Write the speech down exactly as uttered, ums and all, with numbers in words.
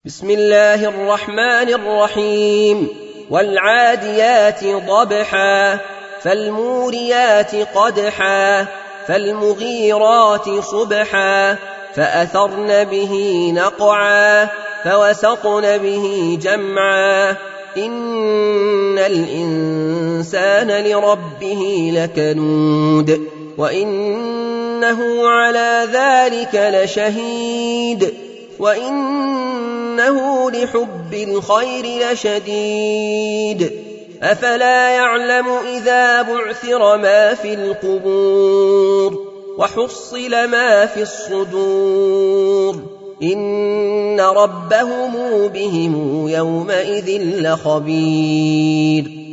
بسم الله الرحمن الرحيم والعاديات ضبحا فالموريات قدحا فالمغيرات صبحا فأثرن به نقعا فوسطن به جمعا إن الإنسان لربه لكنود وإنه على ذلك لشهيد وإنه لحب الخير لشديد أفلا يعلم إذا بعثر ما في القبور وحصل ما في الصدور إن ربهم بهم يومئذ لخبير